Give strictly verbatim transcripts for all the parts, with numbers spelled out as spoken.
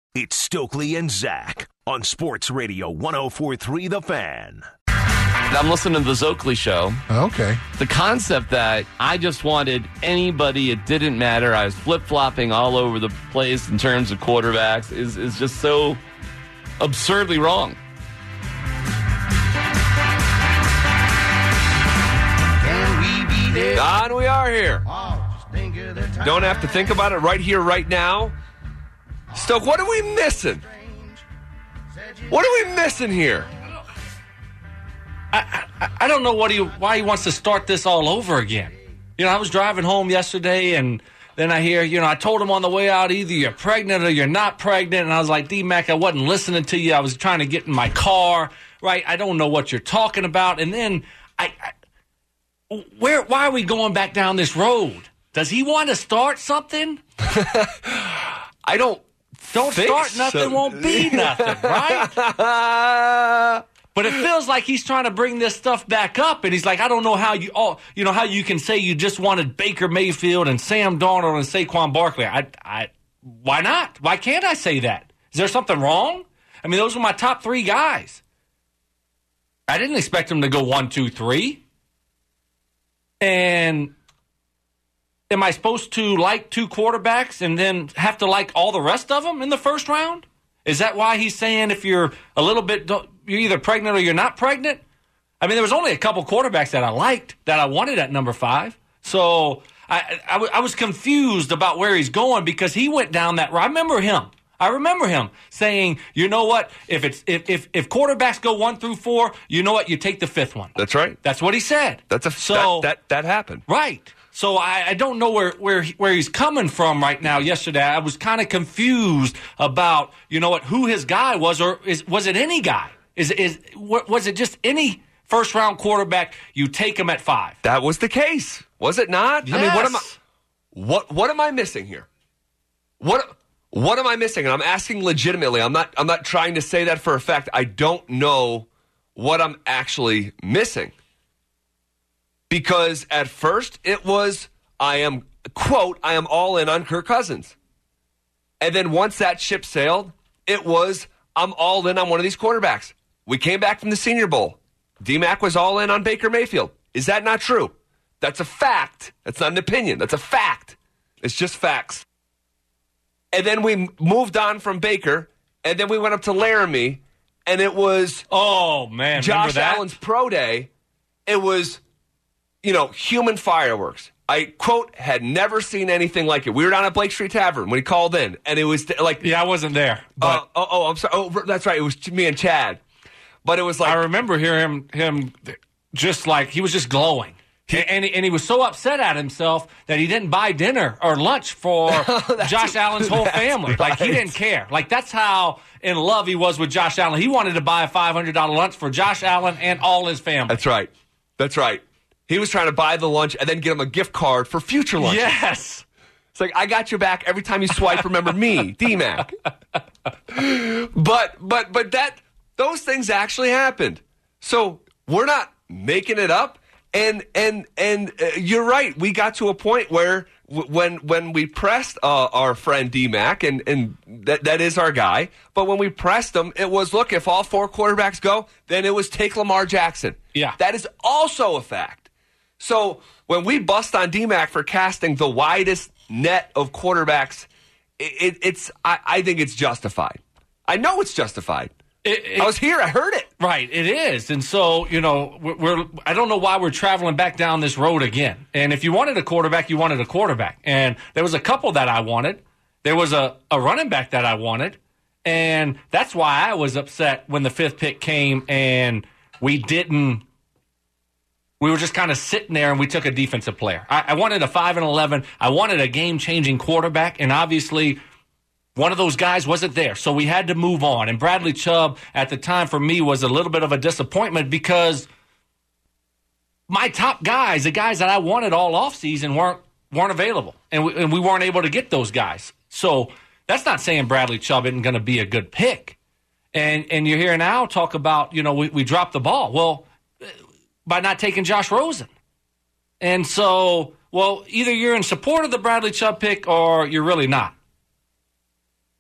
It's Stokely and Zach on Sports Radio one oh four point three The Fan. I'm listening to the Zokley show. Okay. The concept that I just wanted anybody, it didn't matter. I was flip-flopping all over the place in terms of quarterbacks is, is just so absurdly wrong. Can we be there? On we are here. Oh, just think of the time. Don't have to think about it right here, right now. Stoke, what are we missing? What are we missing here? I, I, I don't know what he why he wants to start this all over again. You know, I was driving home yesterday, and then I hear, you know, I told him on the way out, either you're pregnant or you're not pregnant. And I was like, D-Mac, I wasn't listening to you. I was trying to get in my car, right? I don't know what you're talking about. And then, I, I where why are we going back down this road? Does he want to start something? I don't Don't think start nothing, so. won't be nothing, right? But it feels like he's trying to bring this stuff back up, and he's like, I don't know how you, oh, you know, how you can say you just wanted Baker Mayfield and Sam Darnold and Saquon Barkley. I, I, why not? Why can't I say that? Is there something wrong? I mean, those were my top three guys. I didn't expect him to go one, two, three. And am I supposed to like two quarterbacks and then have to like all the rest of them in the first round? Is that why he's saying if you're a little bit, you're either pregnant or you're not pregnant? I mean, there was only a couple quarterbacks that I liked, that I wanted at number five. So I, I, I was confused about where he's going because he went down that road. I remember him. I remember him saying, you know what, if it's if, if if quarterbacks go one through four, you know what, you take the fifth one. That's right. That's what he said. That's a so, that, that that happened. Right. So I, I don't know where, where where he's coming from right now. Yesterday, I was kind of confused about, you know what, who his guy was, or is was it any guy? Is is was it just any first round quarterback? You take him at five. That was the case, was it not? Yes. I mean, what am I what what am I missing here? What what am I missing? And I'm asking legitimately. I'm not I'm not trying to say that for a fact. I don't know what I'm actually missing. Because at first it was, I am, quote, I am all in on Kirk Cousins. And then once that ship sailed, it was, I'm all in on one of these quarterbacks. We came back from the Senior Bowl. D-Mac was all in on Baker Mayfield. Is that not true? That's a fact. That's not an opinion. That's a fact. It's just facts. And then we moved on from Baker, and then we went up to Laramie, and it was oh man, Josh that? Allen's pro day. It was, you know, human fireworks. I, quote, had never seen anything like it. We were down at Blake Street Tavern when he called in, and it was like... Yeah, I wasn't there. But uh, oh, oh, I'm sorry. Oh, that's right. It was me and Chad. But it was like... I remember hearing him, him just like, he was just glowing. He, and, he, and he was so upset at himself that he didn't buy dinner or lunch for Josh Allen's whole family. Right. Like, he didn't care. Like, that's how in love he was with Josh Allen. He wanted to buy a five hundred dollars lunch for Josh Allen and all his family. That's right. That's right. He was trying to buy the lunch and then get him a gift card for future lunch. Yes. It's like, I got your back every time you swipe. Remember me, D-Mac. But, but, but that, those things actually happened. So we're not making it up. And, and, and uh, you're right. We got to a point where w- when, when we pressed uh, our friend D-Mac, and, and that, that is our guy, but when we pressed him, it was, look, if all four quarterbacks go, then it was take Lamar Jackson. Yeah. That is also a fact. So when we bust on D-Mac for casting the widest net of quarterbacks, it, it, it's I, I think it's justified. I know it's justified. It, it, I was here. I heard it. Right, it is. And so, you know, we're, we're I don't know why we're traveling back down this road again. And if you wanted a quarterback, you wanted a quarterback. And there was a couple that I wanted. There was a, a running back that I wanted. And that's why I was upset when the fifth pick came and we didn't. We were just kind of sitting there, and we took a defensive player. I, I wanted a five and eleven. I wanted a game-changing quarterback, and obviously one of those guys wasn't there, so we had to move on. And Bradley Chubb, at the time, for me, was a little bit of a disappointment because my top guys, the guys that I wanted all offseason, weren't weren't available, and we, and we weren't able to get those guys. So that's not saying Bradley Chubb isn't going to be a good pick. And and you're hearing Al talk about, you know, we, we dropped the ball. Well, by not taking Josh Rosen. And so, well, either you're in support of the Bradley Chubb pick or you're really not.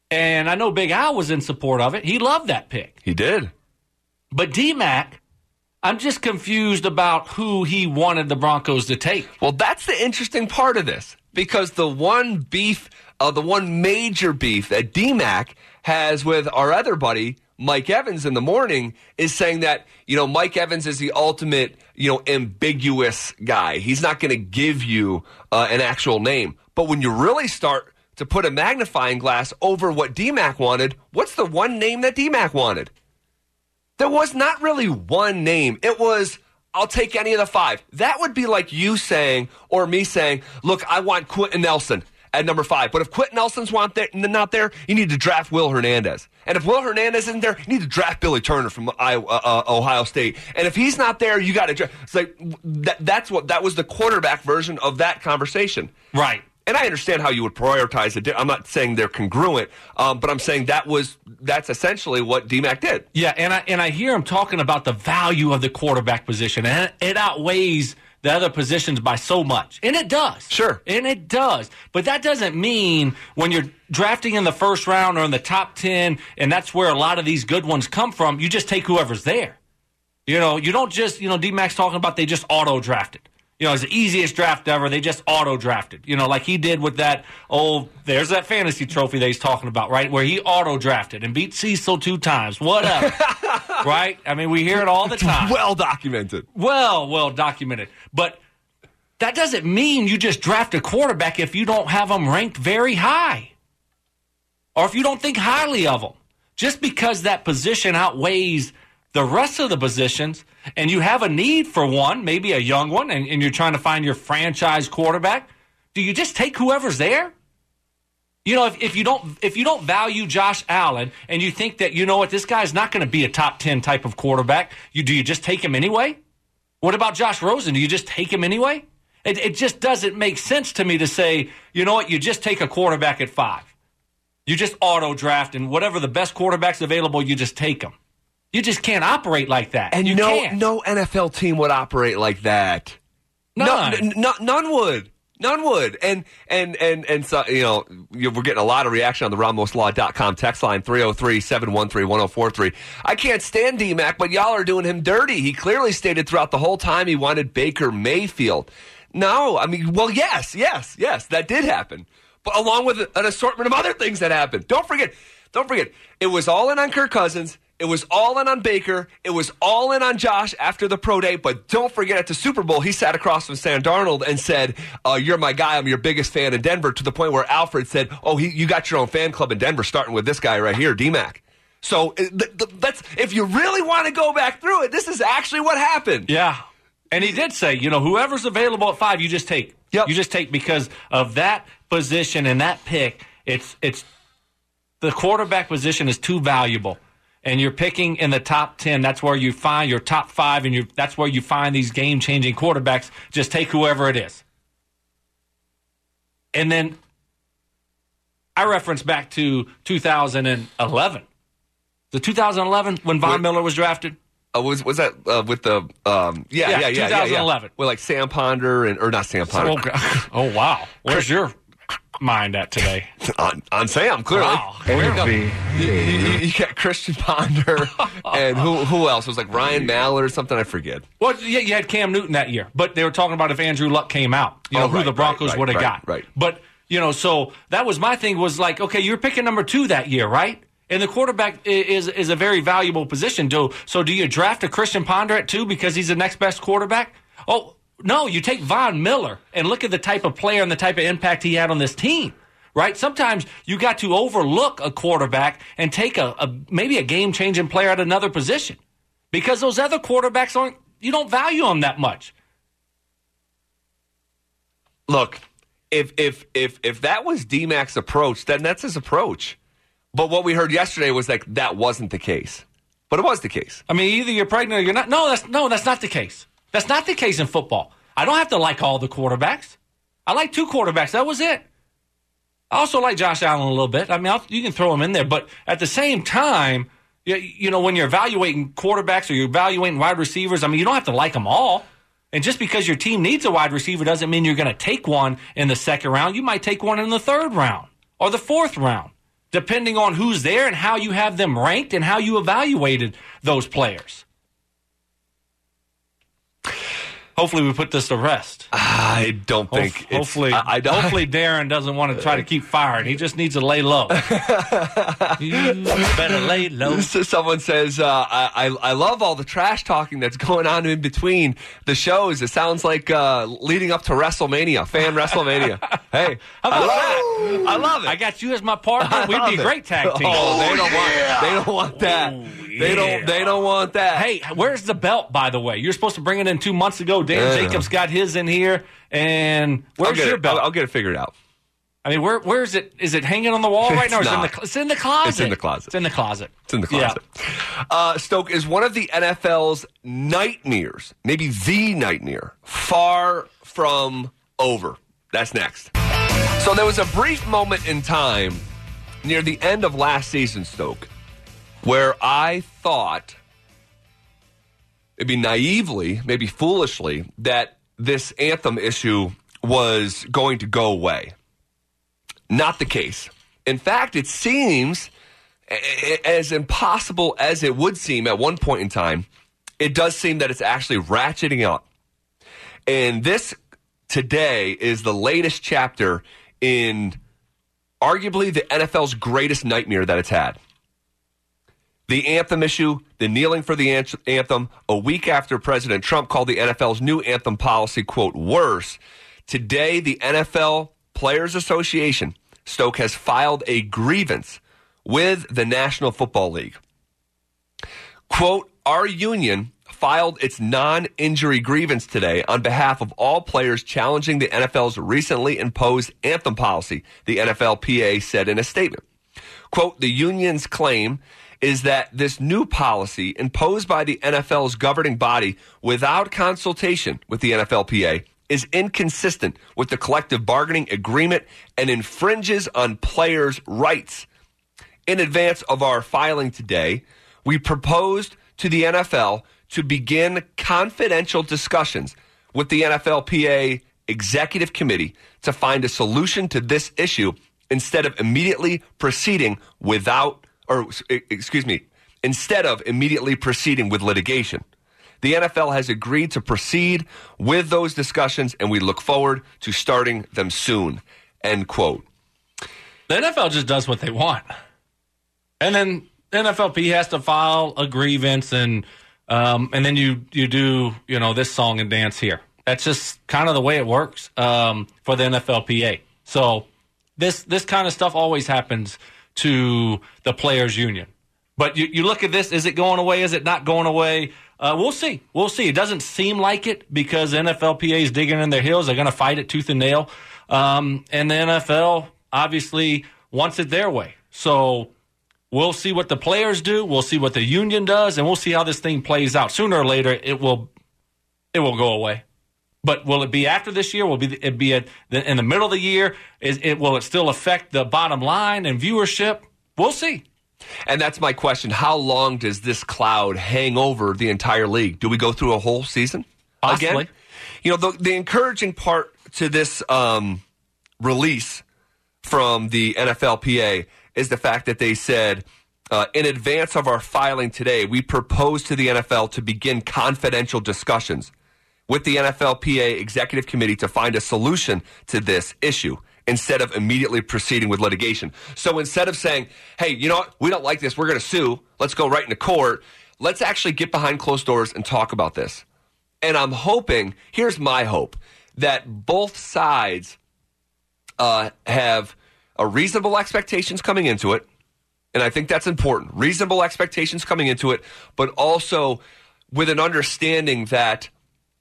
And I know Big Al was in support of it. He loved that pick. He did. But D-Mac, I'm just confused about who he wanted the Broncos to take. Well, that's the interesting part of this, because the one beef, uh, the one major beef that D-Mac has with our other buddy, Mike Evans, in the morning, is saying that, you know, Mike Evans is the ultimate, you know, ambiguous guy. He's not going to give you uh, an actual name. But when you really start to put a magnifying glass over what D-Mac wanted, what's the one name that D-Mac wanted? There was not really one name. It was, I'll take any of the five. That would be like you saying, or me saying, look, I want Quentin Nelson at number five. But if Quentin Nelson's want there, not there, you need to draft Will Hernandez. And if Will Hernandez isn't there, you need to draft Billy Turner from Iowa, uh, Ohio State. And if he's not there, you got to draft. It's like, that, that's what, that was the quarterback version of that conversation. Right. And I understand how you would prioritize it. I'm not saying they're congruent, um, but I'm saying that was that's essentially what D-Mac did. Yeah, and I and I hear him talking about the value of the quarterback position, and it outweighs the other positions by so much. And it does. Sure. And it does. But that doesn't mean when you're drafting in the first round or in the top ten, and that's where a lot of these good ones come from, you just take whoever's there. You know, you don't just, you know, D-Mac's talking about they just auto-drafted. You know, it's the easiest draft ever. They just auto-drafted. You know, like he did with that old, there's that fantasy trophy that he's talking about, right? Where he auto-drafted and beat Cecil two times. Whatever. Right? I mean, we hear it all the time. Well documented. Well, well documented. But that doesn't mean you just draft a quarterback if you don't have them ranked very high. Or if you don't think highly of them. Just because that position outweighs the rest of the positions, and you have a need for one, maybe a young one, and, and you're trying to find your franchise quarterback, do you just take whoever's there? You know, if, if you don't if you don't value Josh Allen and you think that, you know what, this guy's not going to be a top ten type of quarterback, you do you just take him anyway? What about Josh Rosen? Do you just take him anyway? It, it just doesn't make sense to me to say, you know what, you just take a quarterback at five. You just auto-draft, and whatever the best quarterback's available, you just take them. You just can't operate like that. And you no, can't. no N F L team would operate like that. None. No, n- n- none would. None would. And and and and so, you know, we're getting a lot of reaction on the Ramos Law dot com text line three oh three, seven one three, one oh four three. I can't stand D-Mac, but y'all are doing him dirty. He clearly stated throughout the whole time he wanted Baker Mayfield. No, I mean, well, yes, yes, yes, that did happen. But along with an assortment of other things that happened. Don't forget, don't forget, it was all in on Kirk Cousins. It was all in on Baker. It was all in on Josh after the pro day. But don't forget, at the Super Bowl, he sat across from Sam Darnold and said, uh, you're my guy. I'm your biggest fan in Denver, to the point where Alfred said, oh, he, you got your own fan club in Denver, starting with this guy right here, D-Mac. So th- th- that's if you really want to go back through it, this is actually what happened. Yeah. And he did say, you know, whoever's available at five, you just take. Yep. You just take because of that position and that pick. It's it's the quarterback position is too valuable. And you're picking in the top ten. That's where you find your top five, and you that's where you find these game-changing quarterbacks. Just take whoever it is. And then I reference back to two thousand eleven. The two thousand eleven when Von Wait. Miller was drafted. Uh, was was that uh, with the um, yeah Yeah, yeah yeah twenty eleven. yeah, yeah. With like Sam Ponder and or not Sam Ponder Oh, God. Oh wow. Where's your mind at today? on, on Sam clearly. Wow. Where- You, you, you, you got Christian Ponder and who who else? It was like Ryan Mallett or something, I forget. Well, yeah, you had Cam Newton that year, but they were talking about if Andrew Luck came out, you know, Oh, who right, the Broncos right, right, would have right, got. right. But, you know, so that was my thing was like, okay, you're picking number two that year, right? And the quarterback is is a very valuable position. Do, so do you draft a Christian Ponder at two because he's the next best quarterback? Oh, no, you take Von Miller and look at the type of player and the type of impact he had on this team. Right? Sometimes you got to overlook a quarterback and take a, a maybe a game-changing player at another position because those other quarterbacks aren't, you don't value them that much. Look, if if if if that was D-Mac's approach, then that's his approach. But what we heard yesterday was like that wasn't the case. But it was the case. I mean, either you're pregnant or you're not. No, that's no, that's not the case. That's not the case in football. I don't have to like all the quarterbacks. I like two quarterbacks. That was it. I also like Josh Allen a little bit. I mean, I'll, you can throw him in there. But at the same time, you, you know, when you're evaluating quarterbacks or you're evaluating wide receivers, I mean, you don't have to like them all. And just because your team needs a wide receiver doesn't mean you're going to take one in the second round. You might take one in the third round or the fourth round. depending on who's there and how you have them ranked and how you evaluated those players. Hopefully we put this to rest. I don't think. Ho- it's, hopefully, I, I don't, hopefully Darren doesn't want to try to keep firing. He just needs to lay low. You better lay low. So someone says, uh, I, I I love all the trash talking that's going on in between the shows. It sounds like uh, leading up to WrestleMania, fan WrestleMania. Hey, How about I love that? it. I love it. I got you as my partner. I We'd love be a it. great tag team. Oh, they don't yeah. want. They don't want that. Oh, They don't. yeah. They don't want that. Hey, where's the belt, by the way? You're supposed to bring it in two months ago. Dan Yeah. Jacobs got his in here. And I'll where's get your it. belt? I'll, I'll get it figured out. I mean, where where is it? Is it hanging on the wall right now? Or It's is it in not. the, it's in the closet. It's in the closet. It's in the closet. It's in the closet. Uh, Stoke is one of the N F L's nightmares, maybe the nightmare, far from over. That's next. So there was a brief moment in time near the end of last season, Stoke, where I thought, maybe naively, maybe foolishly, that this anthem issue was going to go away. Not the case. In fact, it seems, as impossible as it would seem at one point in time, it does seem that it's actually ratcheting up. And this today is the latest chapter in arguably the N F L's greatest nightmare that it's had. The anthem issue, the kneeling for the anthem, a week after President Trump called the N F L's new anthem policy, quote, worse. Today, the N F L Players Association, Stoke, has filed a grievance with the National Football League. Quote, our union filed its non-injury grievance today on behalf of all players challenging the N F L's recently imposed anthem policy, the N F L P A said in a statement. Quote, the union's claim is that this new policy imposed by the N F L's governing body without consultation with the N F L P A is inconsistent with the collective bargaining agreement and infringes on players' rights. In advance of our filing today, we proposed to the N F L to begin confidential discussions with the N F L P A Executive Committee to find a solution to this issue instead of immediately proceeding without or excuse me, instead of immediately proceeding with litigation. The N F L has agreed to proceed with those discussions, and we look forward to starting them soon, end quote. The N F L just does what they want. And then N F L P has to file a grievance, and um, and then you, you do, you know, this song and dance here. That's just kind of the way it works um, for the N F L P A. So this this kind of stuff always happens to the players' union. But you, you look at this, is it going away? Is it not going away? Uh, we'll see. We'll see. It doesn't seem like it because the N F L P A is digging in their heels. They're going to fight it tooth and nail. Um, and the N F L obviously wants it their way. So we'll see what the players do. We'll see what the union does, and we'll see how this thing plays out. Sooner or later, it will it will go away. But will it be after this year? Will it be at the, in the middle of the year? Is it will it still affect the bottom line and viewership? We'll see. And that's my question. How long does this cloud hang over the entire league? Do we go through a whole season? Possibly. Again? You know, the, the encouraging part to this um, release from the N F L P A is the fact that they said, uh, in advance of our filing today, we proposed to the N F L to begin confidential discussions with the N F L P A Executive Committee to find a solution to this issue instead of immediately proceeding with litigation. So instead of saying, hey, you know what, we don't like this, we're going to sue, let's go right into court, let's actually get behind closed doors and talk about this. And I'm hoping, here's my hope, that both sides uh, have a reasonable expectations coming into it, and I think that's important, reasonable expectations coming into it, but also with an understanding that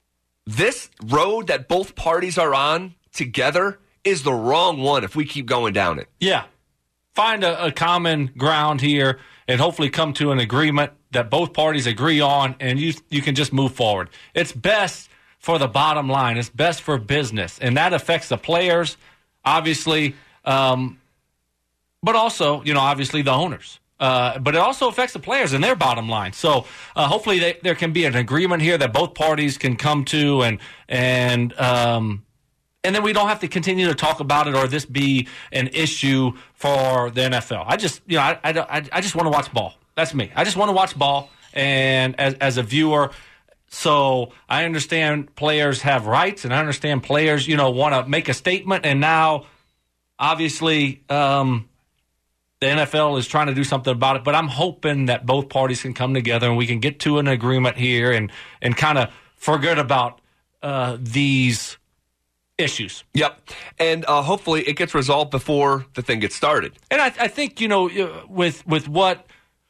this road that both parties are on together is the wrong one if we keep going down it. Yeah. Find a, a common ground here and hopefully come to an agreement that both parties agree on, and you you can just move forward. It's best for the bottom line. It's best for business, and that affects the players, obviously, um, but also, you know, obviously the owners. Uh, but it also affects the players and their bottom line. So uh, hopefully they, there can be an agreement here that both parties can come to and and um, and then we don't have to continue to talk about it or this be an issue for the N F L. I just, you know, I, I, I just want to watch ball. That's me. I just want to watch ball, and as as a viewer. So I understand players have rights, and I understand players, you know, want to make a statement. And now, obviously, um, the N F L is trying to do something about it. But I'm hoping that both parties can come together and we can get to an agreement here and and kind of forget about uh, these issues. Yep. And uh, hopefully it gets resolved before the thing gets started. And I, I think, you know, with with what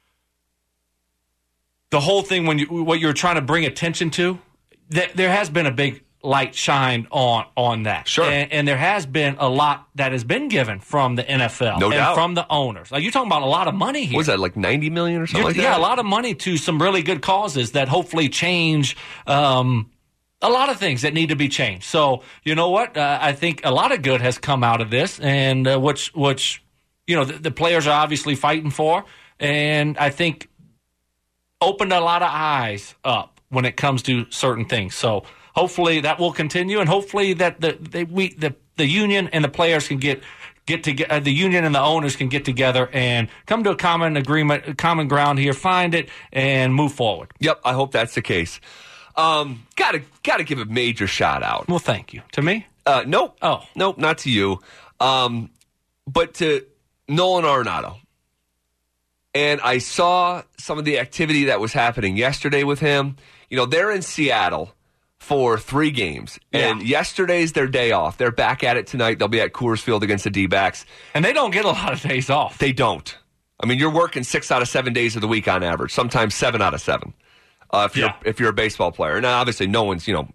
the whole thing, when you what you're trying to bring attention to, th- there has been a big light shined on on that. Sure. And, and there has been a lot that has been given from the N F L no and doubt. from the owners. Like, you're talking about a lot of money here. What was that, like ninety million dollars or something You're, like that? Yeah, a lot of money to some really good causes that hopefully change um, a lot of things that need to be changed. So, you know what? Uh, I think a lot of good has come out of this, and uh, which, which you know, the, the players are obviously fighting for. And I think opened a lot of eyes up when it comes to certain things. So hopefully that will continue, and hopefully that the they, we the the union and the players can get get to uh, the union and the owners can get together and come to a common agreement, a common ground here, find it, and move forward. Yep, I hope that's the case. Um, gotta gotta give a major shout out. Well, thank you. To me? Uh, nope. Oh, nope, not to you. Um, but to Nolan Arenado. And I saw some of the activity that was happening yesterday with him. You know, they're in Seattle for three games. Yeah. And yesterday's their day off. They're back at it tonight. They'll be at Coors Field against the D-backs. And they don't get a lot of days off. They don't. I mean, you're working six out of seven days of the week on average, sometimes seven out of seven uh, if, you're, Yeah. if you're a baseball player. Now, obviously, no one's, you know,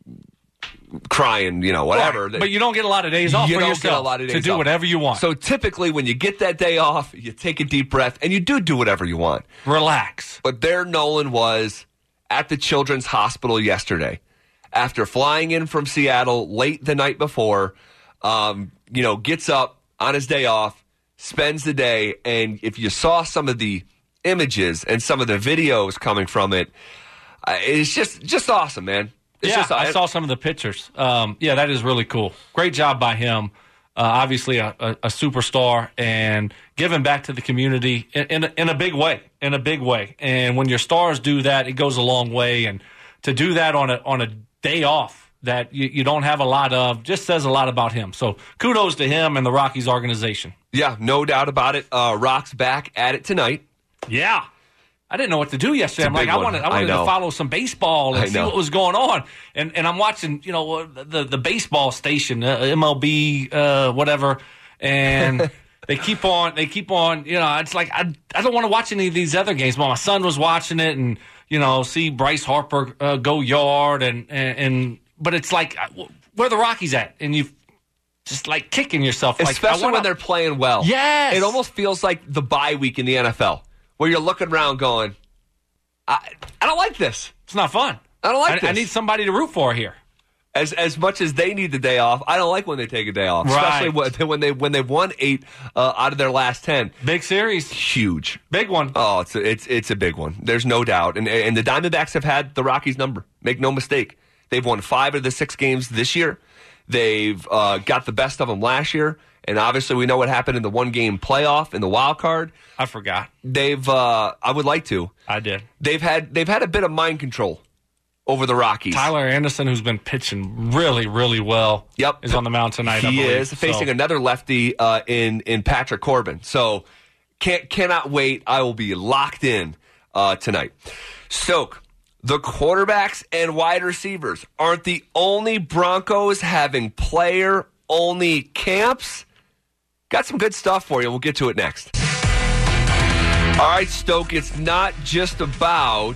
crying, you know, whatever. Right. But you don't get a lot of days off you for don't yourself get a lot of days to do off. whatever you want. So typically when you get that day off, you take a deep breath and you do do whatever you want. Relax. But there Nolan was at the Children's Hospital yesterday after flying in from Seattle late the night before, um, you know, gets up on his day off, spends the day, and if you saw some of the images and some of the videos coming from it, uh, it's just just awesome, man. It's yeah, just, I saw some of the pictures. Um, yeah, that is really cool. Great job by him. Uh, obviously, a, a, a superstar and giving back to the community in, in, a, in a big way. In a big way. And when your stars do that, it goes a long way. And to do that on a on a day off that you, you don't have a lot of just says a lot about him. So kudos to him and the Rockies organization. Yeah, no doubt about it. Uh, Rock's back at it tonight. Yeah. I didn't know what to do yesterday. I'm big like, I one. wanted, I I wanted know. to follow some baseball and I see know. what was going on. And and I'm watching, you know, the the baseball station, uh, M L B, uh, whatever, and they keep on, they keep on. You know, it's like I I don't want to watch any of these other games. But my son was watching it, and you know, see Bryce Harper uh, go yard, and, and and but it's like, where are the Rockies at? And you just like kicking yourself, like, Especially I wanna, when they're playing well. Yes. It almost feels like the bye week in the N F L, where you're looking around going, I, I don't like this. It's not fun. I don't like I, this. I need somebody to root for here. As as much as they need the day off, I don't like when they take a day off. Right. Especially when, when they when they've won eight uh, out of their last ten. Big series, Huge. big one. Oh, it's a, it's it's a big one. There's no doubt. And and the Diamondbacks have had the Rockies' number. Make no mistake. They've won five of the six games this year. They've uh, got the best of them last year. And obviously, we know what happened in the one-game playoff in the wild card. I forgot. They've. Uh, I would like to. I did. They've had. They've had a bit of mind control over the Rockies. Tyler Anderson, who's been pitching really, really well, Yep. is on the mound tonight. I He believe. is facing So, another lefty uh, in in Patrick Corbin. So can't cannot wait. I will be locked in uh, tonight. Stoke, the quarterbacks and wide receivers aren't the only Broncos having player only camps. Got some good stuff for you. We'll get to it next. All right, Stoke, it's not just about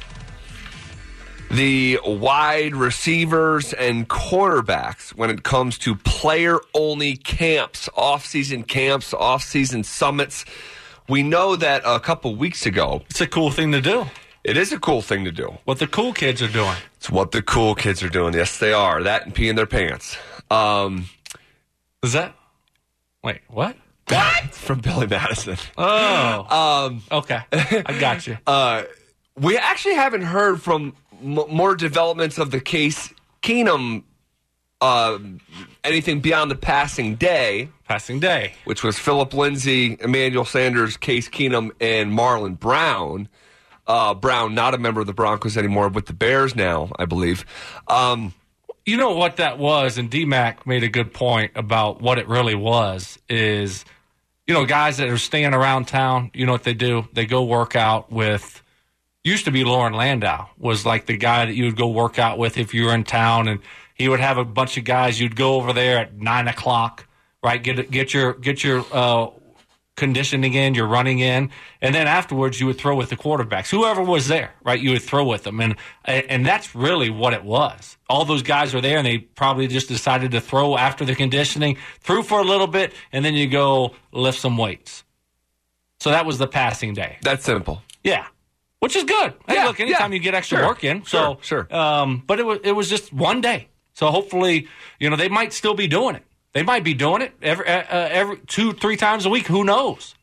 the wide receivers and quarterbacks when it comes to player-only camps, off-season camps, off-season summits. We know that a couple weeks ago, it's a cool thing to do. it is a cool thing to do. What the cool kids are doing. It's what the cool kids are doing. Yes, they are. That and peeing their pants. Um, Is that? Wait, what? what? From Billy Madison. Oh, Um, okay. I got you. uh, we actually haven't heard from m- more developments of the Case Keenum uh, anything beyond the passing day, Passing day. which was Philip Lindsay, Emmanuel Sanders, Case Keenum, and Marlon Brown. Uh, Brown, not a member of the Broncos anymore, with the Bears now, I believe. Um, You know what that was, and D-Mac made a good point about what it really was, is, you know, guys that are staying around town, you know what they do? They go work out with, used to be Lauren Landau, was like the guy that you would go work out with if you were in town, and he would have a bunch of guys. You'd go over there at nine o'clock, right? Get get your get your uh, conditioning in, your running in, and then afterwards you would throw with the quarterbacks. Whoever was there, right? You would throw with them, and and that's really what it was. All those guys were there, and they probably just decided to throw after the conditioning, threw for a little bit, and then you go lift some weights. So that was the passing day. that's simple. Yeah. Which is good. Hey, Yeah, look, anytime yeah. you get extra Sure, work in. sure, So, sure. Um, but it was it was just one day. So hopefully, you know, they might still be doing it. They might be doing it every uh, uh, every two, three times a week. Who knows?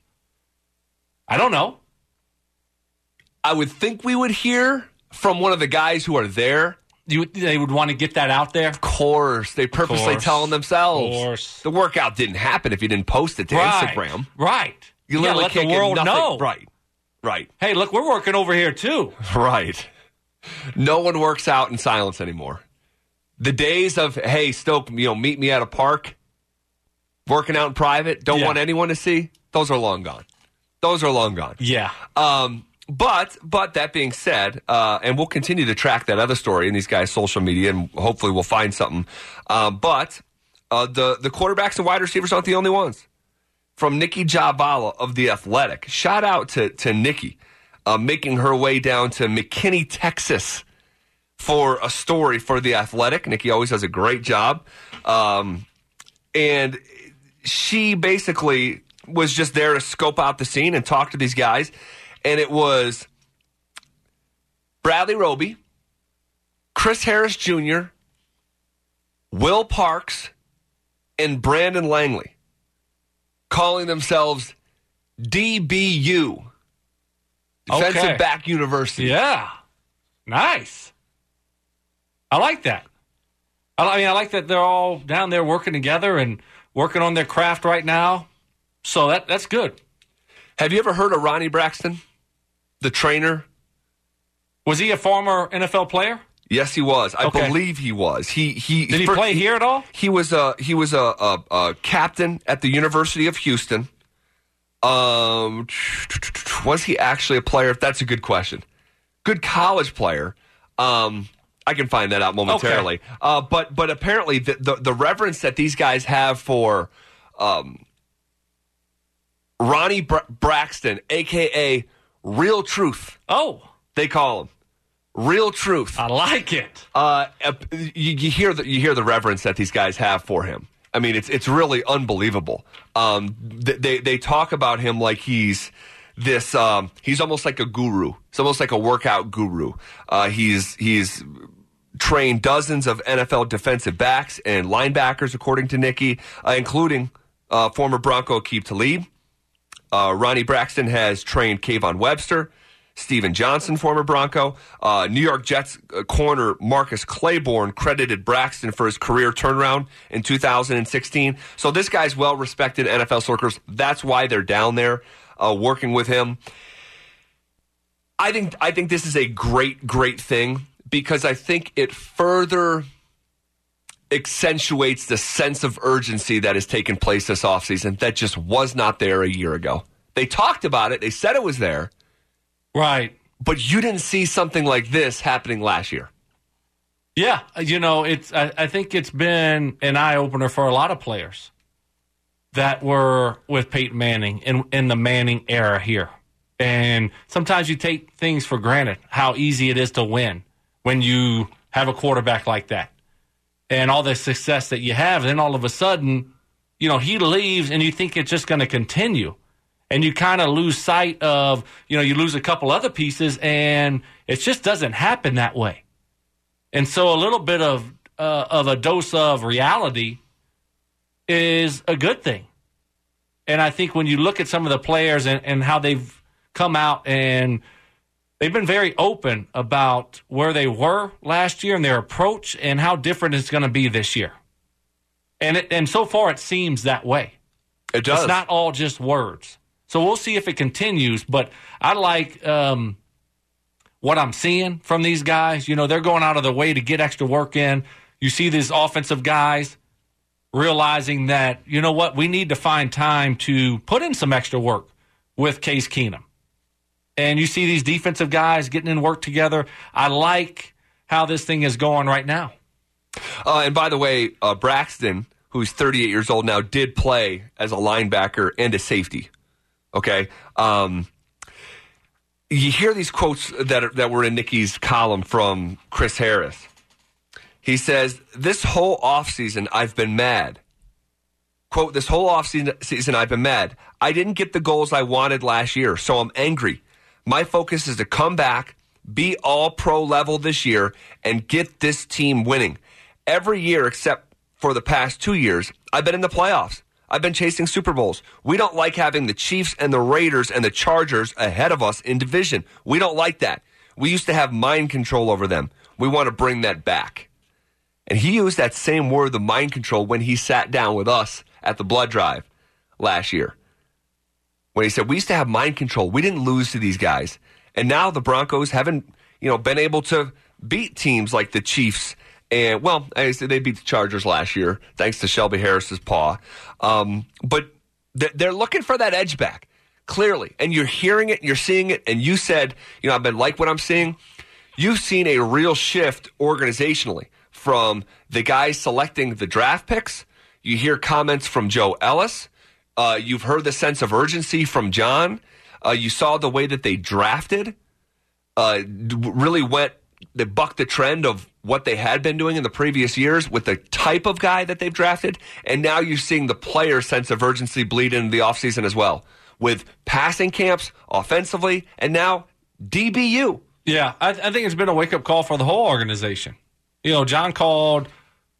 I don't know. I would think we would hear from one of the guys who are there. You, they would want to get that out there. Of course, they purposely course. telling themselves. Of course. The workout didn't happen if you didn't post it to Right. Instagram. Right. You You gotta literally let the can't get world nothing- know. Right, right, Hey, look, we're working over here too. right. No one works out in silence anymore. The days of, hey, Stoke, you know, meet me at a park, working out in private, don't Yeah. want anyone to see, those are long gone. Those are long gone. Yeah. Um, but but that being said, uh, and we'll continue to track that other story in these guys' social media, and hopefully we'll find something. Um, but uh, the the quarterbacks and wide receivers aren't the only ones. From Nikki Javala of The Athletic, shout out to to Nikki, uh, making her way down to McKinney, Texas, for a story for The Athletic. Nikki always does a great job, um, and she basically was just there to scope out the scene and talk to these guys. And it was Bradley Roby, Chris Harris Junior, Will Parks, and Brandon Langley calling themselves D B U, Defensive Okay. Back University. Yeah. Nice. I like that. I mean, I like that they're all down there working together and working on their craft right now. So that that's good. Have you ever heard of Ronnie Braxton, the trainer? Was he a former N F L player? Yes, he was. I Okay. believe he was. He he Did he for- play here at all? He was a he was a, a, a captain at the University of Houston. Um, was he actually a player? That's a good question. Good college player. Um, I can find that out momentarily. Okay. Uh, but but apparently the, the the reverence that these guys have for um, Ronnie Bra- Braxton, aka Real Truth, Oh, they call him Real Truth. I like it. Uh, you, you hear the you hear the reverence that these guys have for him. I mean, it's it's really unbelievable. Um, th- they they talk about him like he's this. Um, he's almost like a guru. It's almost like a workout guru. Uh, he's he's trained dozens of N F L defensive backs and linebackers, according to Nikki, uh, including uh, former Bronco Aqib Talib. Uh, Ronnie Braxton has trained Kayvon Webster, Steven Johnson, former Bronco. Uh, New York Jets uh, corner Marcus Claiborne credited Braxton for his career turnaround in two thousand sixteen. So this guy's well-respected N F L circles. That's why they're down there uh, working with him. I think I think this is a great, great thing because I think it further accentuates the sense of urgency that has taken place this offseason that just was not there a year ago. They talked about it. They said it was there. Right. But you didn't see something like this happening last year. Yeah, you know, it's. I, I think it's been an eye opener for a lot of players that were with Peyton Manning in in the Manning era here. And sometimes you take things for granted how easy it is to win when you have a quarterback like that and all the success that you have. And then all of a sudden, you know, he leaves and you think it's just going to continue. And you kind of lose sight of, you know, you lose a couple other pieces and it just doesn't happen that way. And so a little bit of uh, of a dose of reality is a good thing. And I think when you look at some of the players and, and how they've come out and they've been very open about where they were last year and their approach and how different it's going to be this year. And it, and so far it seems that way. It does. It's not all just words. So we'll see if it continues. But I like um, what I'm seeing from these guys. You know, they're going out of their way to get extra work in. You see these offensive guys realizing that, you know what, we need to find time to put in some extra work with Case Keenum. And you see these defensive guys getting in work together. I like how this thing is going right now. Uh, and by the way, uh, Braxton, who's thirty-eight years old now, did play as a linebacker and a safety. Okay? Um, you hear these quotes that are, that were in Nikki's column from Chris Harris. He says, this whole offseason, I've been mad. Quote, this whole offseason season, I've been mad. I didn't get the goals I wanted last year, so I'm angry. My focus is to come back, be all pro level this year, and get this team winning. Every year except for the past two years, I've been in the playoffs. I've been chasing Super Bowls. We don't like having the Chiefs and the Raiders and the Chargers ahead of us in division. We don't like that. We used to have mind control over them. We want to bring that back. And he used that same word, the mind control, when he sat down with us at the blood drive last year. When he said, we used to have mind control. We didn't lose to these guys. And now the Broncos haven't, you know, been able to beat teams like the Chiefs. And, well, I said they beat the Chargers last year, thanks to Shelby Harris's paw. Um, but they're looking for that edge back, clearly. And you're hearing it, you're seeing it, and you said, you know, I've been like what I'm seeing. You've seen a real shift organizationally from the guys selecting the draft picks. You hear comments from Joe Ellis. Uh, you've heard the sense of urgency from John. Uh, you saw the way that they drafted. Uh, really went, they bucked the trend of what they had been doing in the previous years with the type of guy that they've drafted. And now you're seeing the player sense of urgency bleed into the offseason as well, with passing camps, offensively, and now D B U. Yeah, I, I think it's been a wake-up call for the whole organization. You know, John called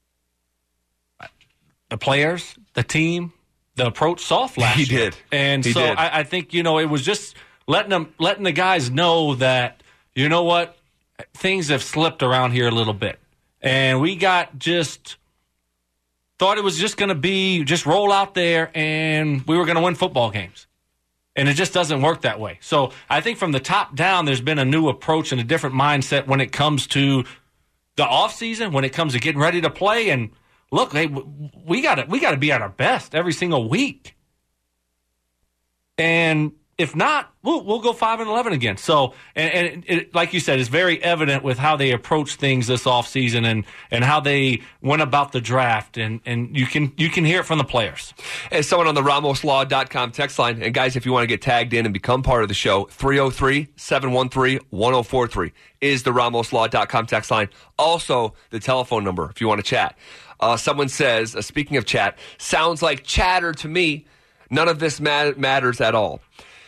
the players, the team, the approach soft last he year. He did. And he so did. I, I think, you know, it was just letting them, letting the guys know that, you know what, things have slipped around here a little bit. And we got just thought it was just going to be just roll out there and we were going to win football games. And it just doesn't work that way. So I think from the top down, there's been a new approach and a different mindset when it comes to the offseason, when it comes to getting ready to play. And look, hey, we got to we got to be at our best every single week. And if not, we'll, we'll go five and eleven again. So, and, and it, like you said, it's very evident with how they approach things this offseason and and how they went about the draft, and, and you can you can hear it from the players. As someone on the Ramos Law dot com text line, and guys, if you want to get tagged in and become part of the show, three oh three, seven one three, one oh four three is the Ramos Law dot com text line. Also, the telephone number if you want to chat. Uh, someone says, uh, speaking of chat, sounds like chatter to me. None of this mat- matters at all.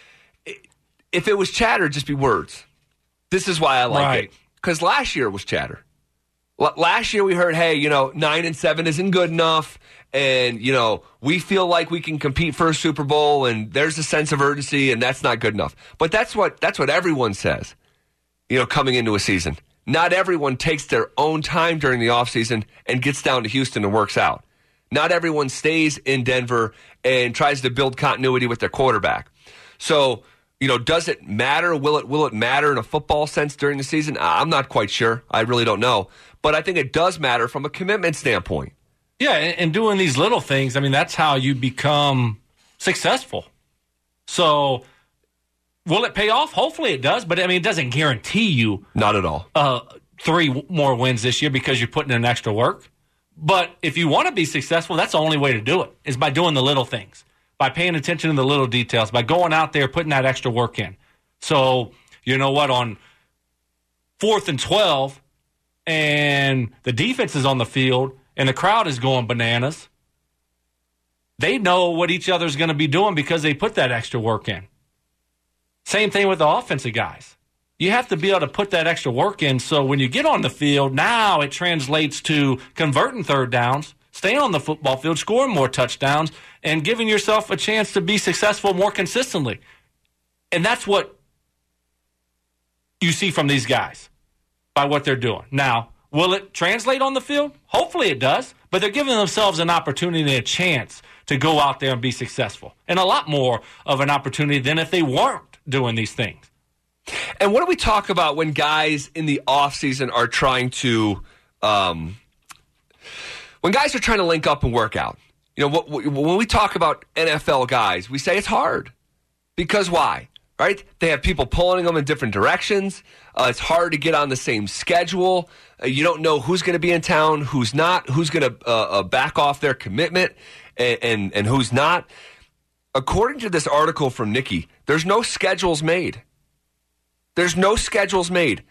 If it was chatter, just be words. This is why I like right. it. Because last year was chatter. L- last year we heard, hey, you know, nine and seven isn't good enough. And, you know, we feel like we can compete for a Super Bowl and there's a sense of urgency and that's not good enough. But that's what that's what everyone says, you know, coming into a season. Not everyone takes their own time during the offseason and gets down to Houston and works out. Not everyone stays in Denver and tries to build continuity with their quarterback. So, you know, does it matter? Will it will it matter in a football sense during the season? I'm not quite sure. I really don't know. But I think it does matter from a commitment standpoint. Yeah, and doing these little things, I mean, that's how you become successful. So will it pay off? Hopefully it does. But, I mean, it doesn't guarantee you. Not at all. Uh, three more wins this year because you're putting in extra work. But if you want to be successful, that's the only way to do it, is by doing the little things. By paying attention to the little details, by going out there, putting that extra work in. So, you know what, on fourth and twelve, and the defense is on the field, and the crowd is going bananas, they know what each other's going to be doing because they put that extra work in. Same thing with the offensive guys. You have to be able to put that extra work in so when you get on the field, now it translates to converting third downs, staying on the football field, scoring more touchdowns, and giving yourself a chance to be successful more consistently. And that's what you see from these guys by what they're doing. Now, Will it translate on the field? Hopefully it does. But they're giving themselves an opportunity and a chance to go out there and be successful. And a lot more of an opportunity than if they weren't doing these things. And what do we talk about when guys in the offseason are trying to um, – when guys are trying to link up and work out? You know, when we talk about N F L guys, we say it's hard. Because why? Right? They have people pulling them in different directions. Uh, it's hard to get on the same schedule. Uh, you don't know who's going to be in town, who's not, who's going to uh, uh, back off their commitment, and, and, and who's not. According to this article from Nikki, there's no schedules made. There's no schedules made.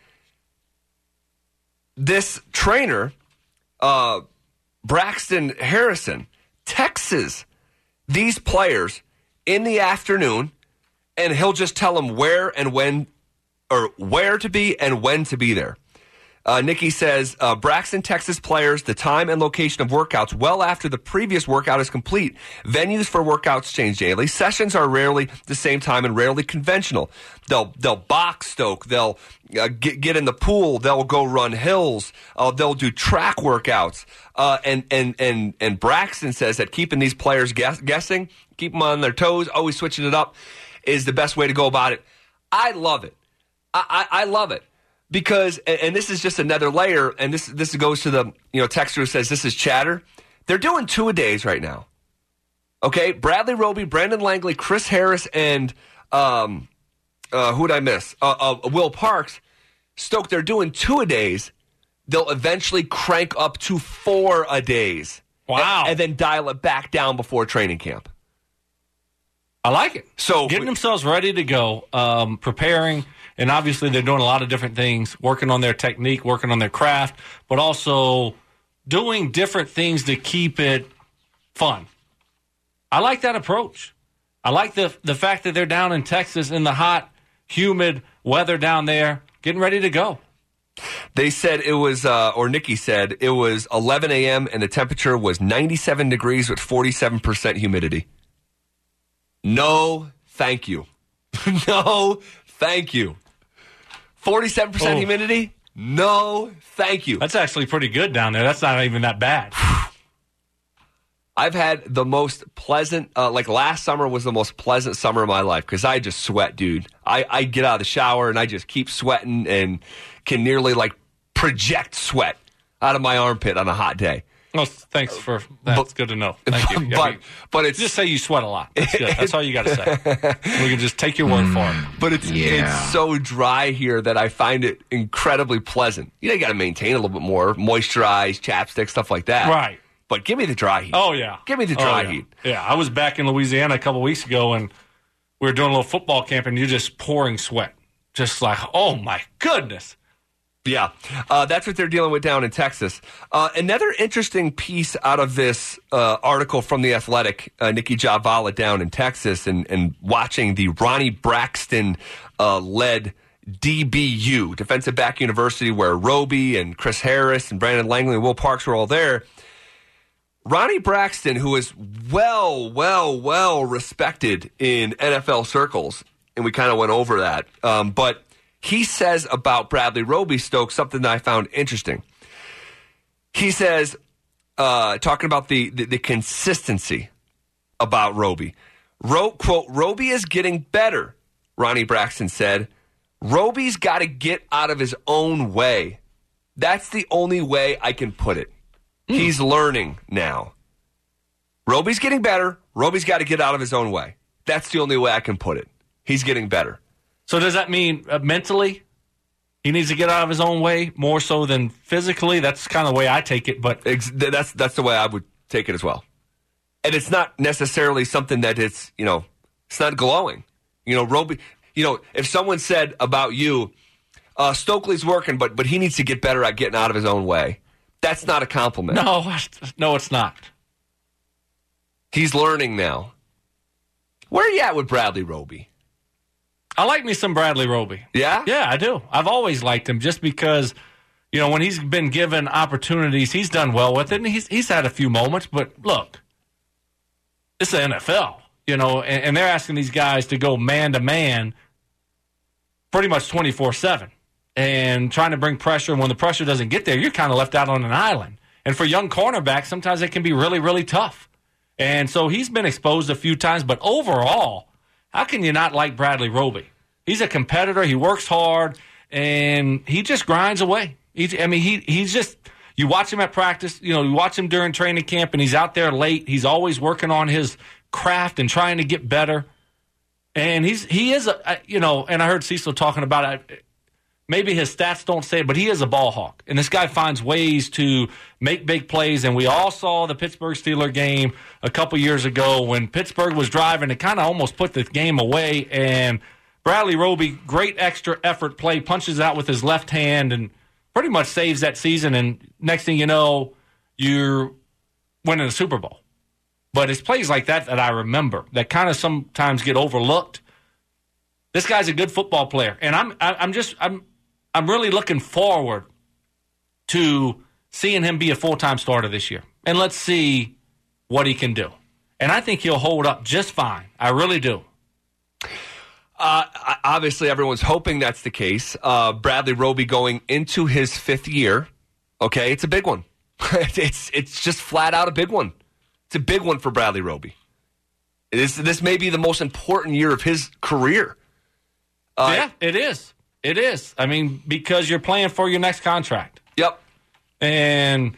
This trainer, uh, Braxton Harrison, texts these players in the afternoon, and he'll just tell them where and when, or where to be and when to be there. Uh, Nikki says, uh, Braxton texts players the time and location of workouts well after the previous workout is complete. Venues for workouts change daily. Sessions are rarely the same time and rarely conventional. They'll they'll box stoke. They'll uh, get, get in the pool. They'll go run hills. Uh, they'll do track workouts. Uh, and, and, and, and Braxton says that keeping these players guess, guessing, keep them on their toes, always switching it up, is the best way to go about it. I love it. I, I, I love it. Because, and this is just another layer, and this this goes to the, you know, texter who says this is chatter. They're doing two-a-days right now. Okay? Bradley Roby, Brandon Langley, Chris Harris, and um, uh, who did I miss? Uh, uh, Will Parks. Stoke, they're doing two-a-days. They'll eventually crank up to four-a-days. Wow. And, and then dial it back down before training camp. I like it. So getting themselves ready to go, um, preparing, and obviously they're doing a lot of different things, working on their technique, working on their craft, but also doing different things to keep it fun. I like that approach. I like the the fact that they're down in Texas in the hot, humid weather down there, getting ready to go. They said it was, uh, or Nikki said, it was eleven a.m. and the temperature was ninety-seven degrees with forty-seven percent humidity. No, thank you. No, thank you. forty-seven percent oh. humidity? No, thank you. That's actually pretty good down there. That's not even that bad. I've had the most pleasant, uh, like last summer was the most pleasant summer of my life because I just sweat, dude. I, I get out of the shower and I just keep sweating and can nearly like project sweat out of my armpit on a hot day. Well, thanks for that. That's good to know. Thank you. But, I mean, but it's just say you sweat a lot. That's good. That's all you got to say. We can just take your word for it. But it's Yeah. it's so dry here that I find it incredibly pleasant. You know, you got to maintain a little bit more, moisturize, chapstick, stuff like that. Right. But give me the dry heat. Oh yeah. Give me the dry oh, yeah. heat. Yeah, I was back in Louisiana a couple weeks ago, and we were doing a little football camp, and you're just pouring sweat, just like, oh my goodness. Yeah, uh, that's what they're dealing with down in Texas. Uh, another interesting piece out of this uh, article from The Athletic, uh, Nikki Javala down in Texas, and, and watching the Ronnie Braxton uh, led D B U, Defensive Back University, where Roby and Chris Harris and Brandon Langley and Will Parks were all there. Ronnie Braxton, who is well, well, well respected in N F L circles, and we kind of went over that, um, but he says about Bradley Roby, Stoke, something that I found interesting. He says, uh, talking about the, the, the consistency about Roby. Ro, quote, Roby is getting better, Ronnie Braxton said. Roby's got to get out of his own way. That's the only way I can put it. Mm. He's learning now. Roby's getting better. Roby's got to get out of his own way. That's the only way I can put it. He's getting better. So does that mean uh, mentally he needs to get out of his own way more so than physically? That's kind of the way I take it. But Ex- that's that's the way I would take it as well. And it's not necessarily something that it's, you know, it's not glowing. You know, Roby, you know, if someone said about you, uh, Stokely's working, but but he needs to get better at getting out of his own way, that's not a compliment. No, no, it's not. He's learning now. Where are you at with Bradley Roby? I like me some Bradley Roby. Yeah? Yeah, I do. I've always liked him just because, you know, when he's been given opportunities, he's done well with it, and he's he's had a few moments. But look, it's the N F L, you know, and, and they're asking these guys to go man to man pretty much twenty-four seven. and trying to bring pressure. And when the pressure doesn't get there, you're kind of left out on an island. And for young cornerbacks, sometimes it can be really, really tough. And so he's been exposed a few times. But overall, how can you not like Bradley Roby? He's a competitor. He works hard, and he just grinds away. He's, I mean, he he's just – you watch him at practice. You know, you watch him during training camp, and he's out there late. He's always working on his craft and trying to get better. And he's he is, a, you know, and I heard Cecil talking about it. Maybe his stats don't say it, but he is a ball hawk. And this guy finds ways to make big plays. And we all saw the Pittsburgh Steelers game a couple years ago when Pittsburgh was driving. It kind of almost put the game away. And Bradley Roby, great extra effort play, punches out with his left hand and pretty much saves that season. And next thing you know, you're winning the Super Bowl. But it's plays like that that I remember that kind of sometimes get overlooked. This guy's a good football player. And I'm I'm just – I'm. I'm really looking forward to seeing him be a full-time starter this year. And let's see what he can do. And I think he'll hold up just fine. I really do. Uh, obviously, everyone's hoping that's the case. Uh, Bradley Roby going into his fifth year. Okay, it's a big one. it's it's just flat out a big one. It's a big one for Bradley Roby. This, this may be the most important year of his career. Uh, yeah, it is. It is. I mean, because you're playing for your next contract. Yep. And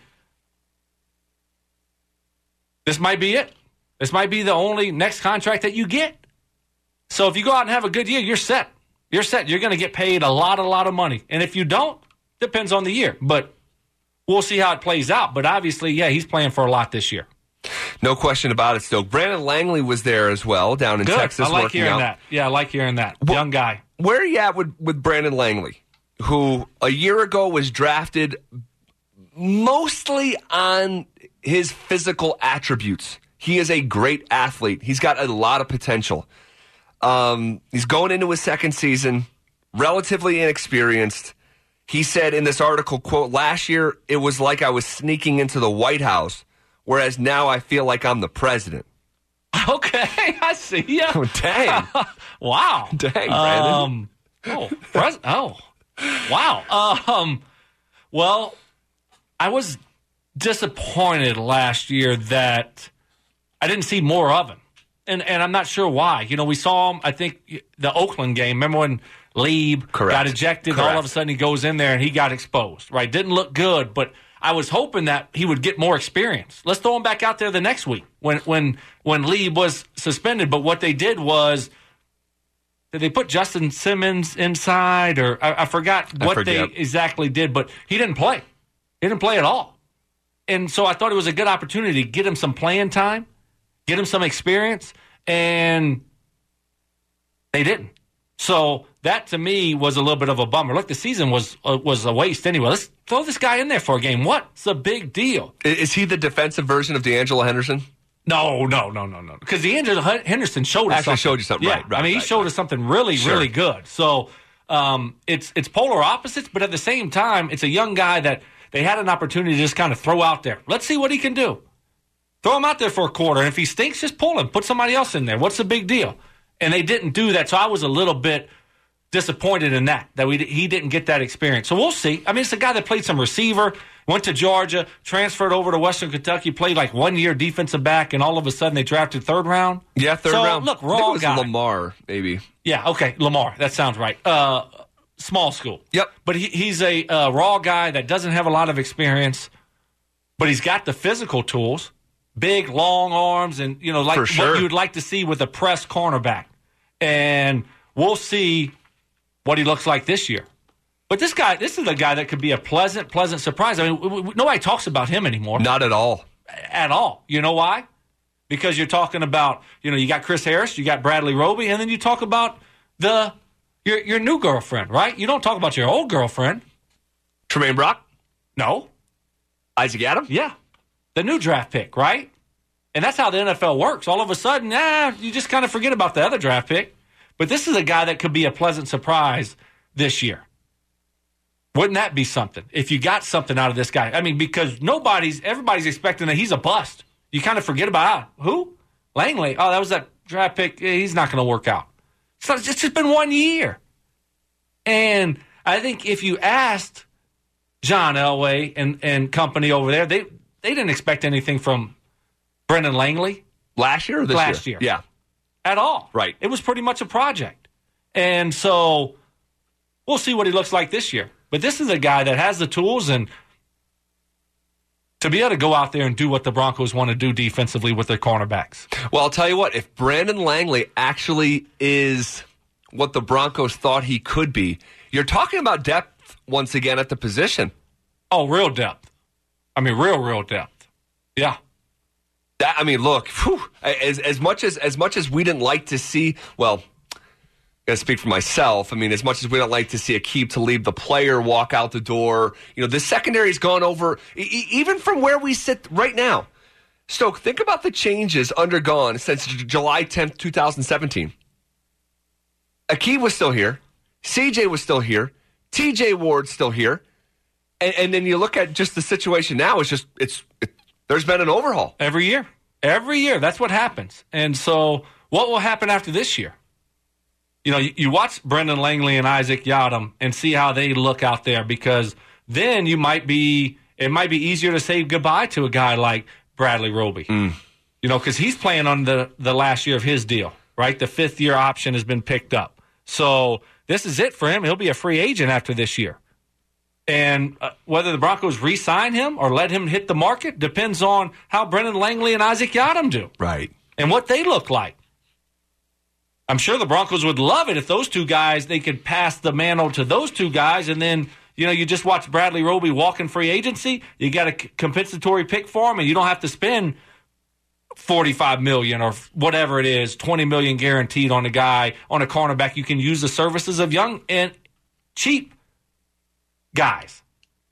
this might be it. This might be the only next contract that you get. So if you go out and have a good year, you're set. You're set. You're going to get paid a lot, a lot of money. And if you don't, depends on the year. But we'll see how it plays out. But obviously, yeah, he's playing for a lot this year. No question about it, Stoke. Brandon Langley was there as well down in Good. Texas. I like working hearing out. that. Yeah, I like hearing that. Well, Young guy. Where are you at with, with Brandon Langley, who a year ago was drafted mostly on his physical attributes? He is a great athlete. He's got a lot of potential. Um, he's going into his second season, relatively inexperienced. He said in this article, quote, "Last year it was like I was sneaking into the White House, whereas now I feel like I'm the president." Okay, I see ya. Oh, dang. Wow. Dang, Brandon. Um, oh, pres- oh, wow. Um, well, I was disappointed last year that I didn't see more of him. And and I'm not sure why. You know, we saw him, I think, the Oakland game. Remember when Lieb Correct. got ejected? Correct. All of a sudden he goes in there and he got exposed, right? Didn't look good, but I was hoping that he would get more experience. Let's throw him back out there the next week when when when Lieb was suspended. But what they did was, did they put Justin Simmons inside? Or I, I forgot what I forget. they exactly did, but he didn't play. He didn't play at all. And so I thought it was a good opportunity to get him some playing time, get him some experience, and they didn't. So that, to me, was a little bit of a bummer. Look, the season was uh, was a waste anyway. Let's throw this guy in there for a game. What's a big deal? Is he the defensive version of D'Angelo Henderson? No, no, no, no, no. Because D'Angelo Henderson showed us Actually something. showed you something. Yeah, Right, right, I mean, right, he showed right. us something really, Sure. really good. So um, it's it's polar opposites, but at the same time, it's a young guy that they had an opportunity to just kind of throw out there. Let's see what he can do. Throw him out there for a quarter, and if he stinks, just pull him. Put somebody else in there. What's the big deal? And they didn't do that, so I was a little bit disappointed in that, that we he didn't get that experience. So we'll see. I mean, it's a guy that played some receiver, went to Georgia, transferred over to Western Kentucky, played like one year defensive back, and all of a sudden they drafted third round. Yeah, third so, round. Look, I think raw it was guy. Lamar, maybe. Yeah, okay, Lamar. That sounds right. Uh, small school. Yep. But he, he's a uh, raw guy that doesn't have a lot of experience, but he's got the physical tools, big, long arms, and you know, like For sure. what you would like to see with a press cornerback. And we'll see what he looks like this year. But this guy, this is a guy that could be a pleasant, pleasant surprise. I mean, w- w- nobody talks about him anymore. Not at all. At all. You know why? Because you're talking about, you know, you got Chris Harris, you got Bradley Roby, and then you talk about the your your new girlfriend, right? You don't talk about your old girlfriend. Tremaine Brock? No. Isaac Adams? Yeah. The new draft pick, right? And that's how the N F L works. All of a sudden, ah, you just kind of forget about the other draft pick. But this is a guy that could be a pleasant surprise this year. Wouldn't that be something? If you got something out of this guy. I mean, because nobody's, everybody's expecting that he's a bust. You kind of forget about, ah, who? Langley. Oh, that was that draft pick. He's not going to work out. So it's just been one year. And I think if you asked John Elway and, and company over there, they, they didn't expect anything from Brendan Langley. Last year or this Last year? year. Yeah. At all. Right. It was pretty much a project. And so we'll see what he looks like this year. But this is a guy that has the tools, and to be able to go out there and do what the Broncos want to do defensively with their cornerbacks. Well, I'll tell you what, if Brandon Langley actually is what the Broncos thought he could be, you're talking about depth once again at the position. Oh, real depth. I mean, real, real depth. Yeah. That, I mean, look, whew, as as much as as much as we didn't like to see, well, I gotta speak for myself. I mean, as much as we don't like to see Aqib Talib, the player, walk out the door, you know, the secondary's gone over, e- even from where we sit right now. Stoke, think about the changes undergone since July tenth, twenty seventeen. Aqib was still here. C J was still here. T J Ward's still here. And, and then you look at just the situation now, it's just, it's, it, there's been an overhaul. Every year. Every year. That's what happens. And so what will happen after this year? You know, you, you watch Brendan Langley and Isaac Yiadom and see how they look out there, because then you might be, it might be easier to say goodbye to a guy like Bradley Roby. Mm. You know, because he's playing on the, the last year of his deal, right? The fifth year option has been picked up. So this is it for him. He'll be a free agent after this year. And uh, whether the Broncos re-sign him or let him hit the market depends on how Brendan Langley and Isaac Yiadom do. Right. And what they look like. I'm sure the Broncos would love it if those two guys, they could pass the mantle to those two guys, and then, you know, you just watch Bradley Roby walk in free agency, you got a compensatory pick for him, and you don't have to spend forty-five million dollars or whatever it is, twenty million dollars guaranteed on a guy, on a cornerback. You can use the services of young and cheap guys.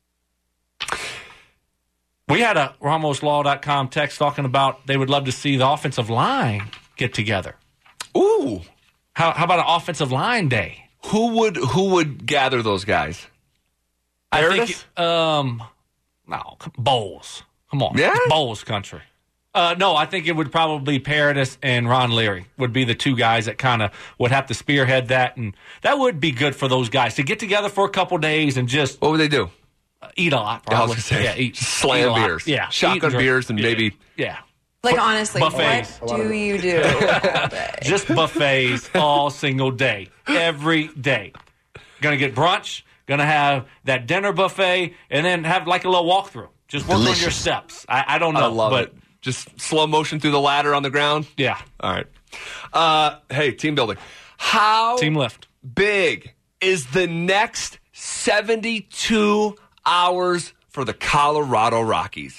We had a Ramos Law dot com text talking about they would love to see the offensive line get together. Ooh. How, how about an offensive line day? Who would who would gather those guys? I Paradis? think, um, no, Bowles. Come on. Yeah? It's Bowles country. Uh, no, I think it would probably be Paradis and Ron Leary would be the two guys that kind of would have to spearhead that. And that would be good for those guys to get together for a couple days and just What would they do? eat a lot. I was Probably. going to say, yeah, eat, slam eat a lot. beers. Yeah. Shotgun Eat and drink. beers and Yeah. maybe... Yeah. Like, Bu- honestly, buffets. what do you do all day? Just buffets all single day, every day. Going to get brunch, going to have that dinner buffet, and then have like a little walkthrough. Just work Delicious. on your steps. I, I don't know. I love but it. Just slow motion through the ladder on the ground. Yeah. All right. Uh, hey, team building. How Team lift. big is the next seventy-two hours for the Colorado Rockies?